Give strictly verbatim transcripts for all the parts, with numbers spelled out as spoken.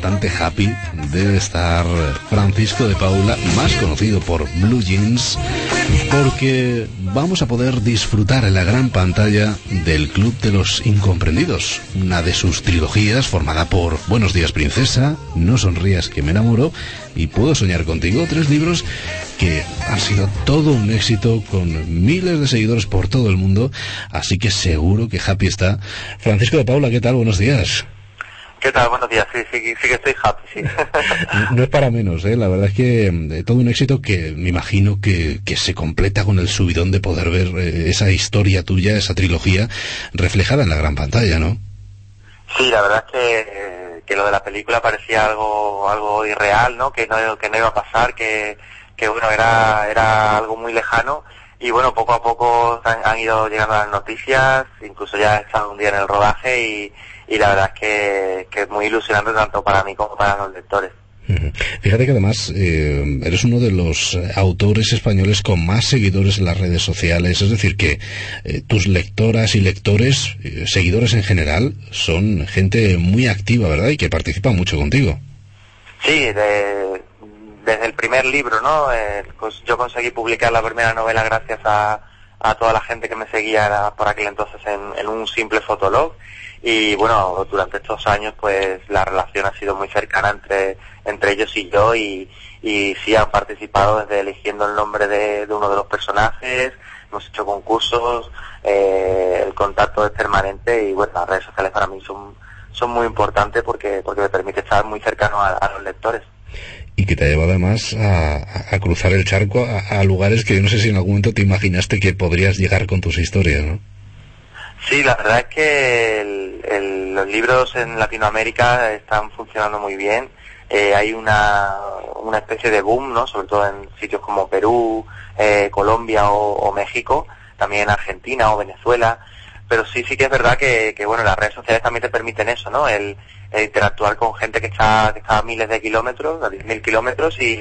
bastante happy debe estar Francisco de Paula, más conocido por Blue Jeans, porque vamos a poder disfrutar en la gran pantalla del Club de los Incomprendidos, una de sus trilogías formada por Buenos días, princesa, No sonrías que me enamoro y Puedo soñar contigo, tres libros que han sido todo un éxito con miles de seguidores por todo el mundo, así que seguro que happy está. Francisco de Paula, ¿qué tal? Buenos días. ¿Qué tal? Buenos días. Sí, sí, sí que estoy happy, sí. No es para menos, ¿eh? La verdad es que eh, todo un éxito que me imagino que, que se completa con el subidón de poder ver eh, esa historia tuya, esa trilogía, reflejada en la gran pantalla, ¿no? Sí, la verdad es que, eh, que lo de la película parecía algo algo irreal, ¿no? Que no, que no iba a pasar, que, que bueno, era, era algo muy lejano. Y bueno, poco a poco han, han ido llegando las noticias, incluso ya he estado un día en el rodaje y y la verdad es que, que es muy ilusionante tanto para mí como para los lectores. Fíjate que además eh, eres uno de los autores españoles con más seguidores en las redes sociales, es decir que eh, tus lectoras y lectores, eh, seguidores en general, son gente muy activa, ¿verdad? Y que participa mucho contigo. Sí, de, desde el primer libro, ¿no? Eh, pues yo conseguí publicar la primera novela gracias a, a toda la gente que me seguía por aquel entonces en, en un simple fotolog. Y bueno, durante estos años pues la relación ha sido muy cercana entre entre ellos y yo y, y sí han participado desde eligiendo el nombre de, de uno de los personajes, hemos hecho concursos, eh, el contacto es permanente y bueno, las redes sociales para mí son son muy importantes porque porque me permite estar muy cercano a, a los lectores. Y que te ha llevado además a, a cruzar el charco a, a lugares que yo no sé si en algún momento te imaginaste que podrías llegar con tus historias, ¿no? Sí, la verdad es que el, el, los libros en Latinoamérica están funcionando muy bien. Eh, hay una, una especie de boom, ¿no? Sobre todo en sitios como Perú, eh, Colombia o, o México, también en Argentina o Venezuela. Pero sí, sí que es verdad que, que bueno, las redes sociales también te permiten eso, ¿no? El, el interactuar con gente que está, que está a miles de kilómetros, a diez mil kilómetros y,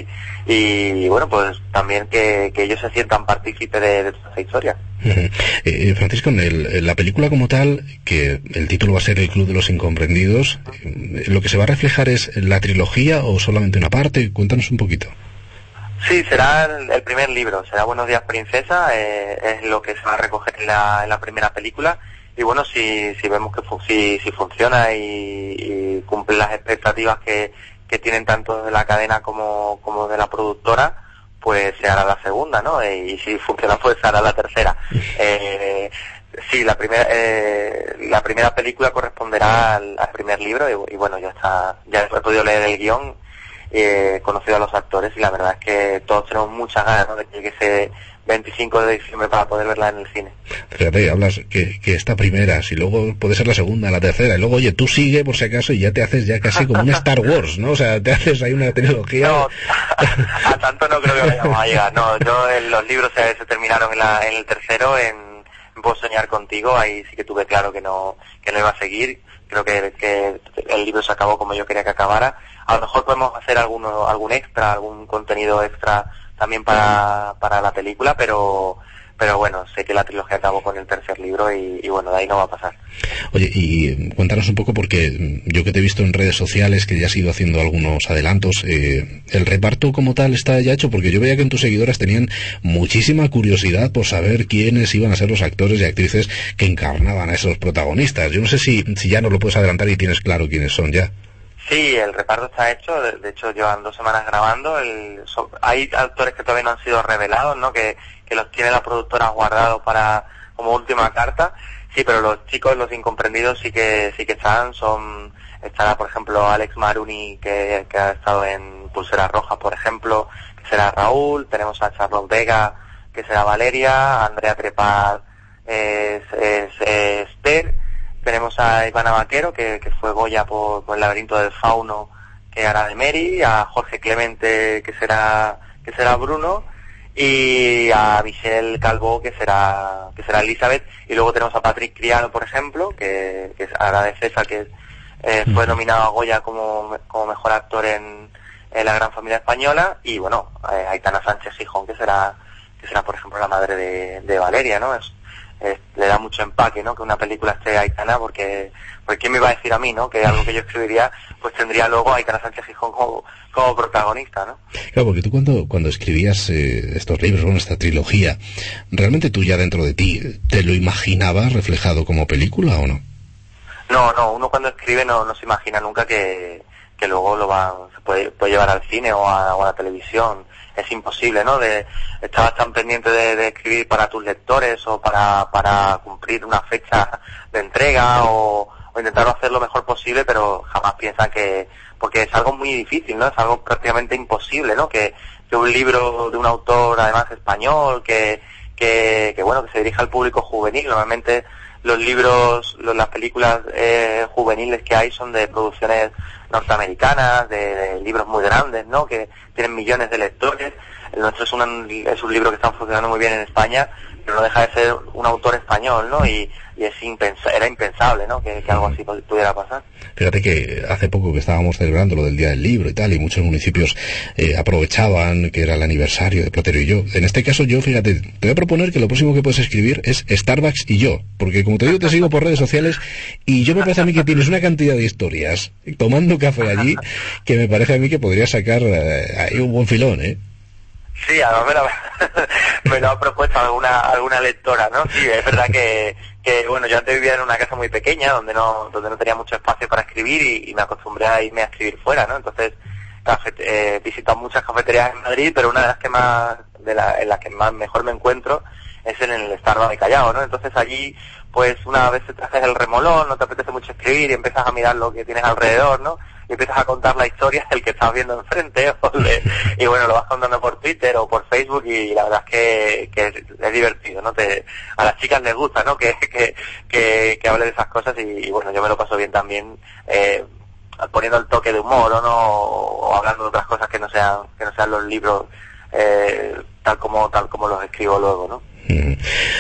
y bueno, pues también que, que ellos se sientan partícipes de, de toda esa historia. Eh, Francisco, en, el, en la película como tal, que el título va a ser El Club de los Incomprendidos, eh, ¿lo que se va a reflejar es la trilogía o solamente una parte? Cuéntanos un poquito. Sí, será el, el primer libro, será Buenos días, princesa, eh, es lo que se va a recoger en la, en la primera película y bueno, si, si vemos que fu si, si funciona y, y cumple las expectativas que, que tienen tanto de la cadena como, como de la productora, pues se hará la segunda, ¿no? E, y si funciona, pues se hará la tercera. Eh, sí, la primera eh, la primera película corresponderá al, al primer libro y, y bueno, ya está, ya he podido leer el guión, he conocido a los actores y la verdad es que todos tenemos muchas ganas, ¿no? De que llegue ese veinticinco de diciembre para poder verla en el cine. Fíjate, hablas que, que esta primera, si luego puede ser la segunda, la tercera, y luego, oye, tú sigue por si acaso y ya te haces ya casi como un Star Wars, ¿no? O sea, te haces ahí una trilogía. No, a, a tanto no creo que vayamos a llegar, no, yo en los libros se, se terminaron en, la, en el tercero, en, en Puedo soñar contigo, ahí sí que tuve claro que no, que no iba a seguir, creo que, que el libro se acabó como yo quería que acabara. A lo mejor podemos hacer alguno, algún extra, algún contenido extra también para, para la película, pero pero bueno, sé que la trilogía acabó con el tercer libro y, y bueno, de ahí no va a pasar. Oye, y cuéntanos un poco, porque yo que te he visto en redes sociales, que ya has ido haciendo algunos adelantos, eh, ¿el reparto como tal está ya hecho? Porque yo veía que en tus seguidoras tenían muchísima curiosidad por saber quiénes iban a ser los actores y actrices que encarnaban a esos protagonistas. Yo no sé si, si ya no lo puedes adelantar y tienes claro quiénes son ya. Sí, el reparto está hecho, de, de hecho llevan dos semanas grabando, el, so, hay actores que todavía no han sido revelados, ¿no? Que, que los tiene la productora guardados para, como última carta, sí, pero los chicos, los incomprendidos sí que, sí que están, son, estará por ejemplo Alex Maruni, que, que ha estado en Pulseras Rojas, por ejemplo, que será Raúl, tenemos a Charlotte Vega, que será Valeria, Andrea Trepar, es, es, es Esther, tenemos a Ivana Vaquero, que, que fue Goya por, por El laberinto del fauno, que hará de Mary, a Jorge Clemente, que será que será Bruno, y a Michelle Calvo, que será que será Elizabeth, y luego tenemos a Patrick Criado, por ejemplo, que, que hará de César, que eh, fue nominado a Goya como, como mejor actor en, en La gran familia española, y bueno, eh, Aitana Sánchez Gijón, que será que será por ejemplo la madre de, de Valeria, ¿no? Es, eh, le da mucho empaque, ¿no? Que una película esté Aitana, porque, porque ¿quién me iba a decir a mí, ¿no? Que algo que yo escribiría, pues tendría luego a Aitana Sánchez Gijón como, como protagonista, ¿no? Claro, porque tú cuando, cuando escribías eh, estos libros, bueno, esta trilogía, ¿realmente tú ya dentro de ti te lo imaginabas reflejado como película o no? No, no, uno cuando escribe no, no se imagina nunca que, que luego lo va, se puede, puede llevar al cine o a, o a la televisión. Es imposible, ¿no? De, estabas tan pendiente de, de escribir para tus lectores o para, para cumplir una fecha de entrega o, o intentar hacer lo mejor posible, pero jamás piensan que, porque es algo muy difícil, ¿no? Es algo prácticamente imposible, ¿no? Que, que un libro de un autor, además español, que, que, que bueno, que se dirija al público juvenil. Normalmente los libros, los, las películas eh, juveniles que hay son de producciones norteamericanas, de, de libros muy grandes, ¿no? Que tienen millones de lectores. El nuestro es un, es un libro que está funcionando muy bien en España, pero no deja de ser un autor español, ¿no? Y, y es impensa, era impensable, ¿no? Que, que algo así pudiera pasar. Fíjate que hace poco que estábamos celebrando lo del Día del Libro y tal, y muchos municipios eh, aprovechaban que era el aniversario de Platero y yo. En este caso yo, fíjate, te voy a proponer que lo próximo que puedes escribir es Starbucks y yo, porque como te digo, te sigo por redes sociales y yo me parece a mí que tienes una cantidad de historias tomando café allí que me parece a mí que podría sacar eh, ahí un buen filón, ¿eh? Sí, además me lo, me lo ha propuesto alguna alguna lectora, ¿no? Sí, es verdad que, que, bueno, yo antes vivía en una casa muy pequeña donde no donde no tenía mucho espacio para escribir y, y me acostumbré a irme a escribir fuera, ¿no? Entonces, he eh, visitado muchas cafeterías en Madrid, pero una de las que más, de la, en las que más mejor me encuentro es en el Starbucks de Callao, ¿no? Entonces allí, pues una vez te haces el remolón, no te apetece mucho escribir y empiezas a mirar lo que tienes alrededor, ¿no? Y empiezas a contar la historia del que estás viendo enfrente, o de, y bueno, lo vas contando por Twitter o por Facebook y la verdad es que, que es, es divertido, ¿no? Te, a las chicas les gusta, ¿no? Que, que, que, que hable de esas cosas y, y bueno, yo me lo paso bien también, eh, poniendo el toque de humor, ¿o no? O hablando de otras cosas que no sean, que no sean los libros, eh, tal como, tal como los escribo luego, ¿no? Mm.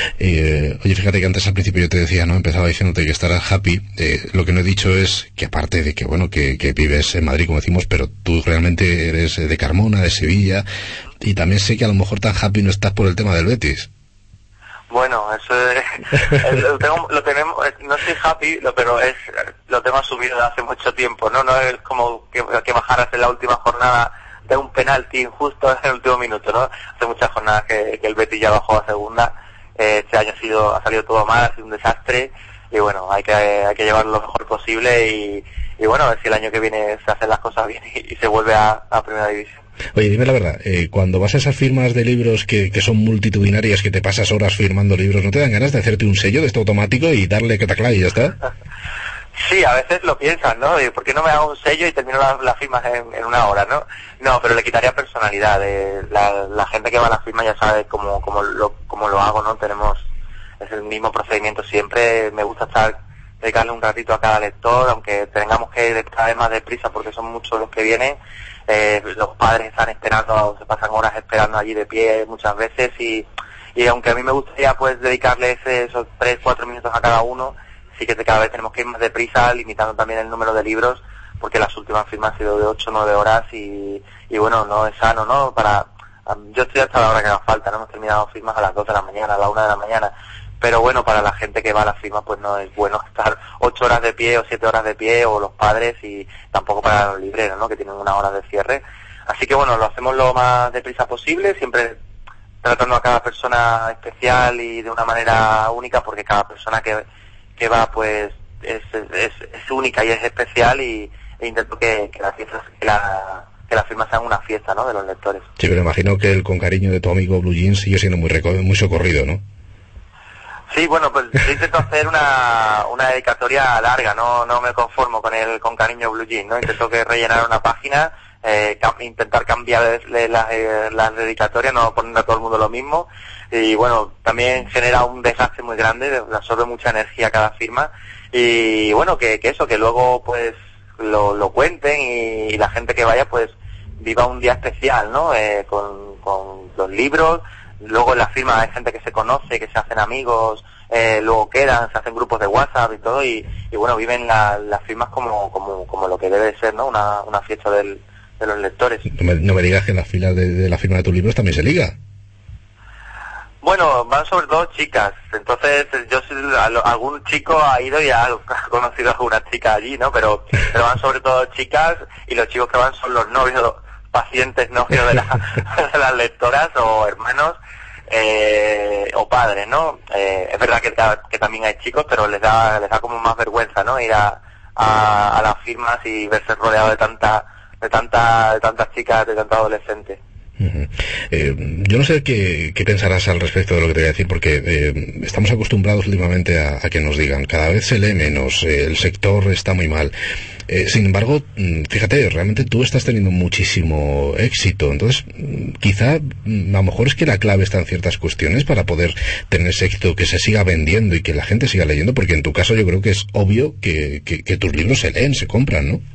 Eh, oye, fíjate que antes al principio yo te decía, ¿no? Empezaba diciéndote que estarás happy. Eh, lo que no he dicho es que aparte de que, bueno, que, que vives en Madrid, como decimos, pero tú realmente eres de Carmona, de Sevilla, y también sé que a lo mejor tan happy no estás por el tema del Betis. Bueno, eso es, lo, tengo, lo tenemos, no estoy happy, lo, pero es, lo tengo asumido desde hace mucho tiempo, ¿no? No es como que, que bajaras en la última jornada de un penalti injusto en el último minuto, ¿no? Hace muchas jornadas que, que el Betis ya bajó a segunda, eh, este año ha sido, ha salido todo mal, ha sido un desastre, y bueno, hay que, hay que llevarlo lo mejor posible y, y bueno, a ver si el año que viene se hacen las cosas bien y, y se vuelve a, a Primera División. Oye, dime la verdad, eh, cuando vas a esas firmas de libros que, que son multitudinarias, que te pasas horas firmando libros, ¿no te dan ganas de hacerte un sello de esto automático y darle cataclá y ya está? Sí, a veces lo piensan, ¿no? ¿Por qué no me hago un sello y termino las la firmas en, en una hora, no? No, pero le quitaría personalidad. Eh, la, la gente que va a la firma ya sabe cómo, cómo, lo, cómo lo hago, ¿no? Tenemos, es el mismo procedimiento siempre. Me gusta estar, dedicarle un ratito a cada lector, aunque tengamos que ir cada vez más deprisa porque son muchos los que vienen. Eh, los padres están esperando, se pasan horas esperando allí de pie muchas veces y, y aunque a mí me gustaría pues dedicarles esos tres, cuatro minutos a cada uno, sí que cada vez tenemos que ir más deprisa, limitando también el número de libros, porque las últimas firmas han sido de ocho o nueve horas y, y bueno, no es sano, ¿no? Para, yo estoy hasta la hora que haga falta, no hemos terminado firmas a las dos de la mañana, a la una de la mañana, pero bueno, para la gente que va a la firma pues no es bueno estar ocho horas de pie o siete horas de pie, o los padres, y tampoco para los libreros, ¿no? Que tienen una hora de cierre. Así que bueno, lo hacemos lo más deprisa posible, siempre tratando a cada persona especial y de una manera única, porque cada persona que que va pues es, es, es única y es especial, y e intento que, que las fiestas, que la, que las firmas sean una fiesta, ¿no? De los lectores. Sí, pero imagino que el con cariño de tu amigo Blue Jeans sigue siendo muy reco- muy socorrido, ¿no? Sí, bueno, pues yo intento hacer una, una dedicatoria larga, no no me conformo con el con cariño Blue Jeans, ¿no? Intento que rellenar una página, eh, cam- intentar cambiar las, eh, las dedicatorias, no poner a todo el mundo lo mismo. Y bueno, también genera un desgaste muy grande, absorbe mucha energía cada firma, y bueno, que, que eso, que luego pues lo, lo cuenten y, y la gente que vaya pues viva un día especial, ¿no? Eh, con, con los libros, luego en la firma hay gente que se conoce, que se hacen amigos, eh, luego quedan, se hacen grupos de WhatsApp y todo, y, y bueno, viven la, las firmas como, como, como lo que debe ser, ¿no? Una, una fiesta del, de los lectores. No me, no me digas que en las filas de, de la firma de tus libros también se liga. Bueno, van sobre todo chicas, entonces yo algún chico ha ido y ha conocido a algunas chicas allí, ¿no? Pero, pero van sobre todo chicas y los chicos que van son los novios, pacientes novios de, la, de las lectoras o hermanos eh, o padres, ¿no? Eh, es verdad que, que también hay chicos, pero les da les da como más vergüenza, ¿no? Ir a, a, a las firmas y verse rodeado de tanta de tanta de tantas chicas, de tantos adolescentes. Uh-huh. Eh, yo no sé qué, qué pensarás al respecto de lo que te voy a decir, porque eh, estamos acostumbrados últimamente a, a que nos digan cada vez se lee menos, eh, el sector está muy mal. Eh, sin embargo, fíjate, realmente tú estás teniendo muchísimo éxito, entonces quizá a lo mejor es que la clave está en ciertas cuestiones para poder tener ese éxito, que se siga vendiendo y que la gente siga leyendo, porque en tu caso yo creo que es obvio que, que, que tus libros se leen, se compran, ¿no?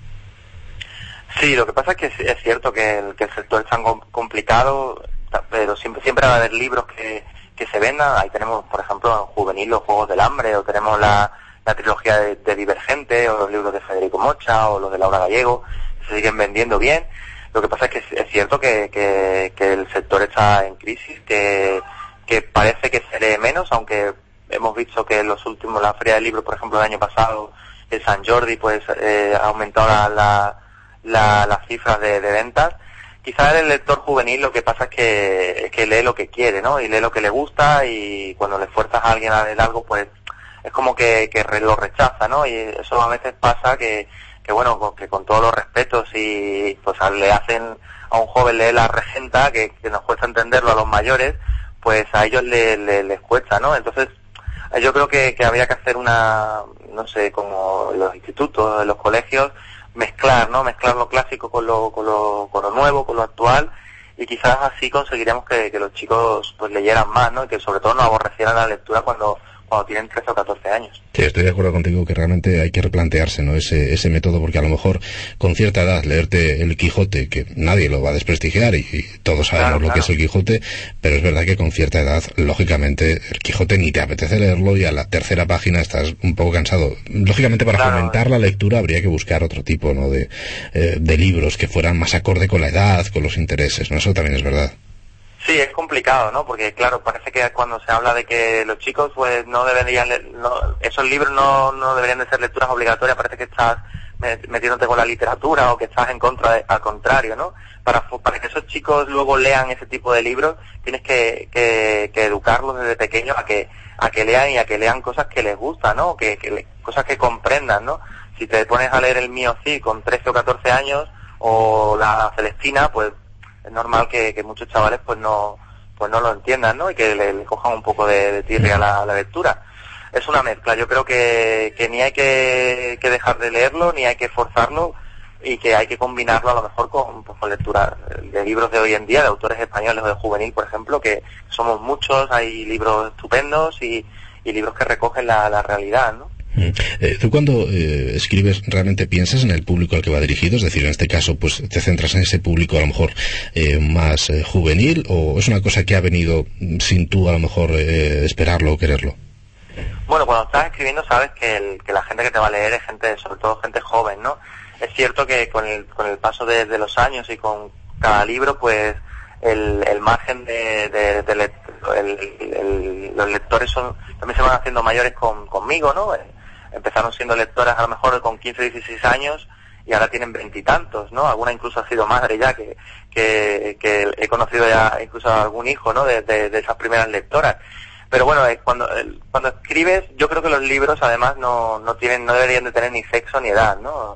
Sí, lo que pasa es que es cierto que el, que el sector es tan complicado, pero siempre siempre va a haber libros que, que se vendan. Ahí tenemos, por ejemplo, en juvenil los Juegos del Hambre, o tenemos la, la trilogía de, de Divergente, o los libros de Federico Mocha, o los de Laura Gallego, que se siguen vendiendo bien. Lo que pasa es que es, es cierto que, que, que el sector está en crisis, que, que parece que se lee menos, aunque hemos visto que en los últimos, la Feria del Libro, por ejemplo, el año pasado, el Sant Jordi, pues eh, ha aumentado la... la La, las cifras de, de ventas. Quizás el lector juvenil lo que pasa es que, es que lee lo que quiere, ¿no? Y lee lo que le gusta, y cuando le fuerzas a alguien a leer algo, pues es como que, que lo rechaza, ¿no? Y eso a veces pasa que, que bueno, que con todos los respetos y pues le hacen a un joven leer La Regenta, que, que nos cuesta entenderlo a los mayores, pues a ellos le, le, les cuesta, ¿no? Entonces yo creo que, que habría que hacer una, no sé, como los institutos, los colegios, mezclar, ¿no? Mezclar lo clásico con lo, con lo, con lo nuevo, con lo actual, y quizás así conseguiremos que, que los chicos pues leyeran más, ¿no? Y que sobre todo no aborrecieran la lectura cuando, cuando tienen trece o catorce años. Sí, estoy de acuerdo contigo que realmente hay que replantearse, ¿no? Ese, ese método, porque a lo mejor con cierta edad leerte el Quijote, que nadie lo va a desprestigiar y, y todos sabemos claro, lo claro. que es el Quijote, pero es verdad que con cierta edad, lógicamente, el Quijote ni te apetece leerlo y a la tercera página estás un poco cansado. Lógicamente, para claro. fomentar la lectura habría que buscar otro tipo, ¿no? De, eh, de libros que fueran más acorde con la edad, con los intereses, ¿no? Eso también es verdad. Sí, es complicado, ¿no? Porque, claro, parece que cuando se habla de que los chicos, pues, no deberían, no, esos libros no, no deberían de ser lecturas obligatorias, parece que estás metiéndote con la literatura o que estás en contra, de, al contrario, ¿no? Para, para que esos chicos luego lean ese tipo de libros, tienes que, que, que educarlos desde pequeños a que, a que lean y a que lean cosas que les gustan, ¿no? Que, que cosas que comprendan, ¿no? Si te pones a leer el Mío Cid con trece o catorce años, o la Celestina, pues, es normal que, que muchos chavales pues no pues no lo entiendan, ¿no? Y que le, le cojan un poco de, de tirria a la, a la lectura. Es una mezcla. Yo creo que, que ni hay que, que dejar de leerlo, ni hay que forzarlo, y que hay que combinarlo a lo mejor con, pues, con lectura de libros de hoy en día, de autores españoles o de juvenil, por ejemplo, que somos muchos, hay libros estupendos y, y libros que recogen la, la realidad, ¿no? Eh, ¿Tú cuando eh, escribes realmente piensas en el público al que va dirigido? Es decir, en este caso, pues te centras en ese público a lo mejor eh, más eh, juvenil, ¿o es una cosa que ha venido sin tú a lo mejor eh, esperarlo o quererlo? Bueno, cuando estás escribiendo sabes que, el, que la gente que te va a leer es gente, sobre todo gente joven, ¿no? Es cierto que con el, con el paso de, de los años y con cada libro, pues el, el margen de, de, de le, el, el, los lectores son también se van haciendo mayores con, conmigo, ¿no? Empezaron siendo lectoras a lo mejor con quince, dieciséis años y ahora tienen veintitantos, ¿no? Alguna incluso ha sido madre ya, que, que, que he conocido ya incluso a algún hijo, ¿no? De, de, de esas primeras lectoras. Pero bueno, cuando cuando escribes, yo creo que los libros además no, no tienen, no deberían de tener ni sexo ni edad, ¿no?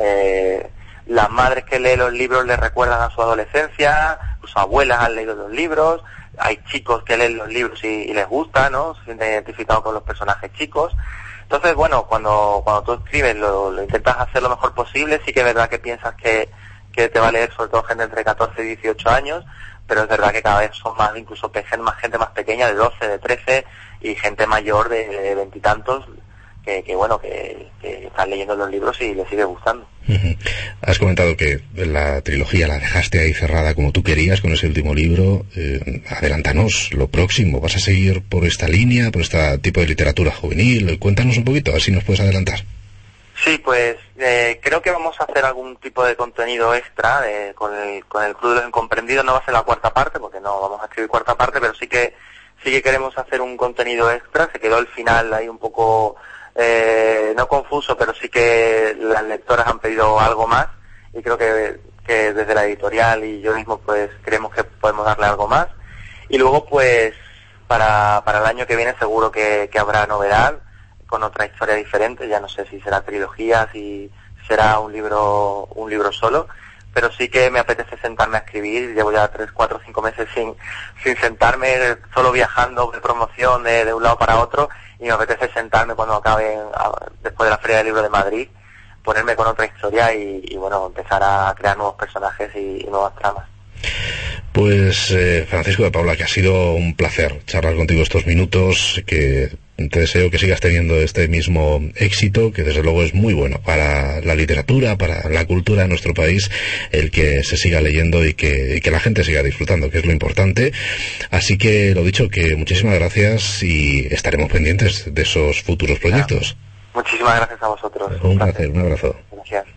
Eh, las madres que leen los libros les recuerdan a su adolescencia, sus abuelas han leído los libros, hay chicos que leen los libros y, y les gusta, ¿no? Se sienten identificados con los personajes chicos. Entonces, bueno, cuando cuando tú escribes lo, lo intentas hacer lo mejor posible. Sí que es verdad que piensas que, que te va a leer sobre todo gente entre catorce y dieciocho años, pero es verdad que cada vez son más, incluso más gente más pequeña, de doce, de trece, y gente mayor de veintitantos, que, que bueno, que, que están leyendo los libros y les sigue gustando. Uh-huh. Has comentado que la trilogía la dejaste ahí cerrada como tú querías con ese último libro. Eh, adelántanos lo próximo. ¿Vas a seguir por esta línea, por este tipo de literatura juvenil? Cuéntanos un poquito, a ver si nos puedes adelantar. Sí, pues eh, creo que vamos a hacer algún tipo de contenido extra eh, con el con el Club de los Incomprendidos. No va a ser la cuarta parte, porque no vamos a escribir cuarta parte, pero sí que sí que queremos hacer un contenido extra. Se quedó el final ahí un poco, eh, no confuso, pero sí que las lectoras han pedido algo más, y creo que, que desde la editorial y yo mismo pues creemos que podemos darle algo más. Y luego pues para, para el año que viene seguro que, que habrá novedad, con otra historia diferente. Ya no sé si será trilogía, si será un libro, un libro solo, pero sí que me apetece sentarme a escribir. Llevo ya tres, cuatro, cinco meses sin, sin sentarme, solo viajando de promoción de, de un lado para otro, y me apetece sentarme cuando acabe, después de la Feria del Libro de Madrid, ponerme con otra historia y, y bueno, empezar a crear nuevos personajes y, y nuevas tramas. Pues eh, Francisco de Paula, que ha sido un placer charlar contigo estos minutos, que te deseo que sigas teniendo este mismo éxito, que desde luego es muy bueno para la literatura, para la cultura de nuestro país, el que se siga leyendo y que, y que la gente siga disfrutando, que es lo importante. Así que, lo dicho, que muchísimas gracias y estaremos pendientes de esos futuros proyectos. Muchísimas gracias a vosotros. Un placer, un abrazo. Gracias.